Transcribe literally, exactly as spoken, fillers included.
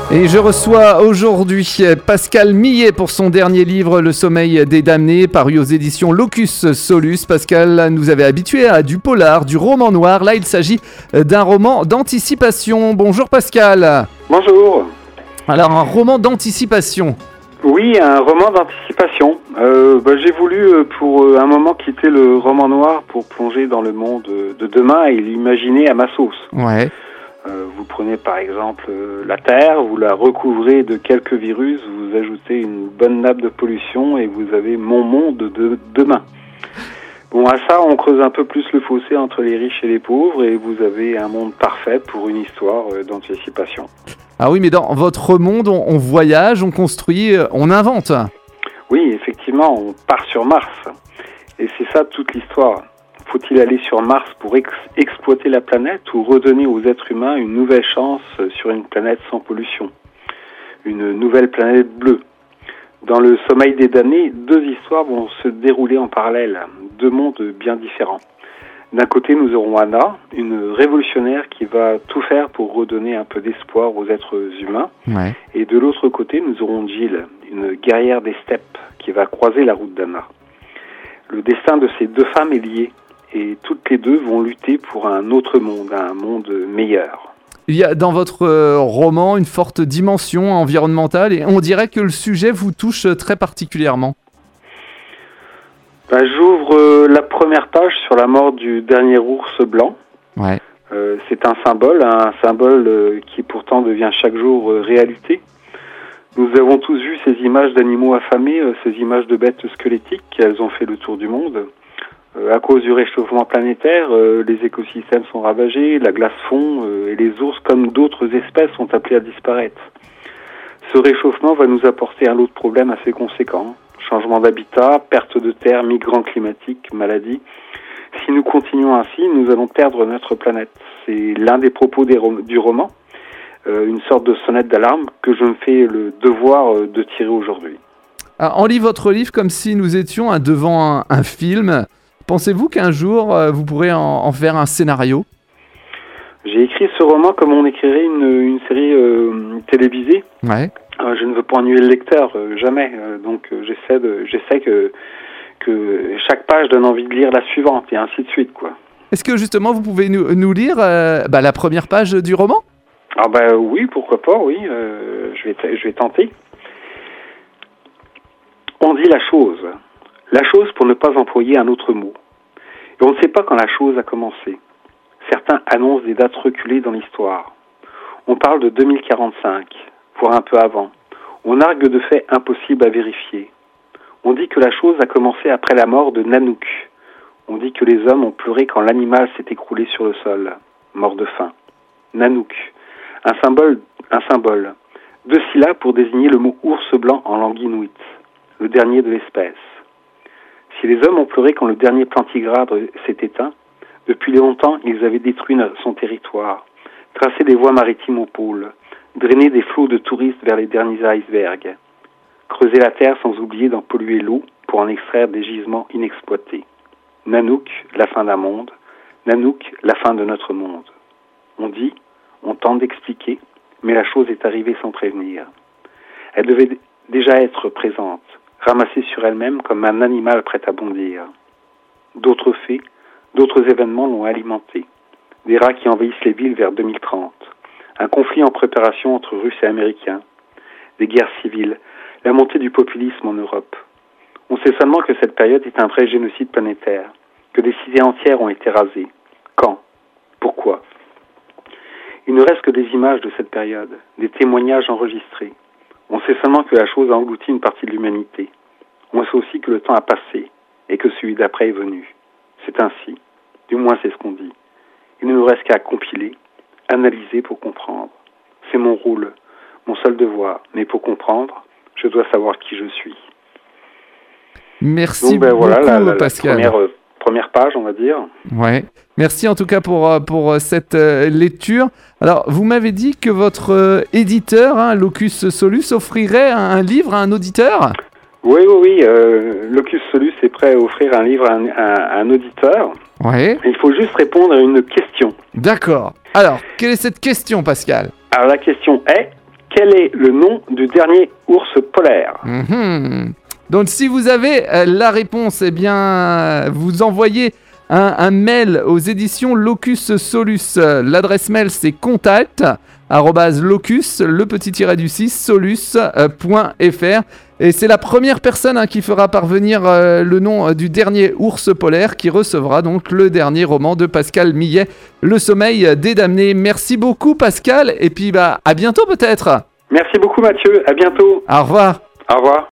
Et je reçois aujourd'hui Pascal Millet pour son dernier livre, Le sommeil des damnés, paru aux éditions Locus Solus. Pascal nous avait habitués à du polar, du roman noir. Là, il s'agit d'un roman d'anticipation. Bonjour Pascal. Bonjour. Alors, un roman d'anticipation. Oui, un roman d'anticipation. Euh, bah, j'ai voulu, pour un moment, quitter le roman noir pour plonger dans le monde de demain et l'imaginer à ma sauce. Ouais. Euh, vous prenez par exemple euh, la Terre, vous la recouvrez de quelques virus, vous ajoutez une bonne nappe de pollution et vous avez mon monde de demain. Bon, à ça, on creuse un peu plus le fossé entre les riches et les pauvres et vous avez un monde parfait pour une histoire euh, d'anticipation. Ah oui, mais dans votre monde, on, on voyage, on construit, on invente. Oui, effectivement, on part sur Mars. Et c'est ça toute l'histoire. Faut-il aller sur Mars pour ex- exploiter la planète ou redonner aux êtres humains une nouvelle chance sur une planète sans pollution? Une nouvelle planète bleue. Dans Le sommeil des damnés, deux histoires vont se dérouler en parallèle, deux mondes bien différents. D'un côté, nous aurons Anna, une révolutionnaire qui va tout faire pour redonner un peu d'espoir aux êtres humains. Ouais. Et de l'autre côté, nous aurons Jill, une guerrière des steppes qui va croiser la route d'Anna. Le destin de ces deux femmes est lié. Et toutes les deux vont lutter pour un autre monde, un monde meilleur. Il y a dans votre euh, roman une forte dimension environnementale et on dirait que le sujet vous touche très particulièrement. Ben, j'ouvre euh, la première page sur la mort du dernier ours blanc. Ouais. Euh, c'est un symbole, un symbole euh, qui pourtant devient chaque jour euh, réalité. Nous avons tous vu ces images d'animaux affamés, euh, ces images de bêtes squelettiques, elles ont fait le tour du monde. Euh, à cause du réchauffement planétaire, euh, les écosystèmes sont ravagés, la glace fond euh, et les ours, comme d'autres espèces, sont appelés à disparaître. Ce réchauffement va nous apporter un lot de problèmes assez conséquents. Changement d'habitat, perte de terre, migrants climatiques, maladies. Si nous continuons ainsi, nous allons perdre notre planète. C'est l'un des propos des rom- du roman, euh, une sorte de sonnette d'alarme que je me fais le devoir euh, de tirer aujourd'hui. Alors, on lit votre livre comme si nous étions hein, devant un, un film. Pensez-vous qu'un jour, euh, vous pourrez en, en faire un scénario ? J'ai écrit ce roman comme on écrirait une, une série euh, télévisée. Ouais. Euh, je ne veux pas ennuyer le lecteur, euh, jamais. Euh, donc euh, j'essaie de, j'essaie que, que chaque page donne envie de lire la suivante et ainsi de suite, quoi. Est-ce que justement vous pouvez nous, nous lire euh, bah, la première page du roman ? Ah bah oui, pourquoi pas, oui. Euh, je vais, t- je vais tenter. On dit la chose. La chose pour ne pas employer un autre mot. Et on ne sait pas quand la chose a commencé. Certains annoncent des dates reculées dans l'histoire. On parle de deux mille quarante-cinq, voire un peu avant. On argue de faits impossibles à vérifier. On dit que la chose a commencé après la mort de Nanook. On dit que les hommes ont pleuré quand l'animal s'est écroulé sur le sol, mort de faim. Nanook, un symbole, un symbole. Deux syllabes pour désigner le mot ours blanc en langue inuite, le dernier de l'espèce. Si les hommes ont pleuré quand le dernier plantigrade s'est éteint, depuis longtemps ils avaient détruit son territoire, tracé des voies maritimes au pôle, drainé des flots de touristes vers les derniers icebergs, creusé la terre sans oublier d'en polluer l'eau pour en extraire des gisements inexploités. Nanook, la fin d'un monde. Nanook, la fin de notre monde. On dit, on tente d'expliquer, mais la chose est arrivée sans prévenir. Elle devait d- déjà être présente, ramassée sur elle-même comme un animal prêt à bondir. D'autres faits, d'autres événements l'ont alimentée. Des rats qui envahissent les villes vers deux mille trente. Un conflit en préparation entre Russes et Américains. Des guerres civiles. La montée du populisme en Europe. On sait seulement que cette période est un vrai génocide planétaire. Que des cités entières ont été rasées. Quand ? Pourquoi ? Il ne reste que des images de cette période, des témoignages enregistrés. On sait seulement que la chose a englouti une partie de l'humanité. On sait aussi que le temps a passé et que celui d'après est venu. C'est ainsi. Du moins, c'est ce qu'on dit. Il ne nous reste qu'à compiler, analyser pour comprendre. C'est mon rôle, mon seul devoir. Mais pour comprendre, je dois savoir qui je suis. Merci Donc, ben, beaucoup, voilà, la, la, Pascal. La première, euh, première page, on va dire. Ouais. Merci en tout cas pour, pour cette euh, lecture. Alors, vous m'avez dit que votre euh, éditeur, hein, Locus Solus, offrirait un, un livre à un auditeur ? Oui, oui, oui. Euh, Locus Solus est prêt à offrir un livre à un, à un auditeur. Ouais. Il faut juste répondre à une question. D'accord. Alors, quelle est cette question, Pascal ? Alors, la question est, quel est le nom du dernier ours polaire? Mmh. Donc si vous avez euh, la réponse, eh bien vous envoyez un, un mail aux éditions Locus Solus. L'adresse mail c'est contact arobase locus, le petit tiret du six, solus point f r. Et c'est la première personne hein, qui fera parvenir euh, le nom euh, du dernier ours polaire qui recevra donc le dernier roman de Pascal Millet, Le sommeil des damnés. Merci beaucoup Pascal, et puis bah à bientôt peut-être. Merci beaucoup Mathieu, à bientôt. Au revoir. Au revoir.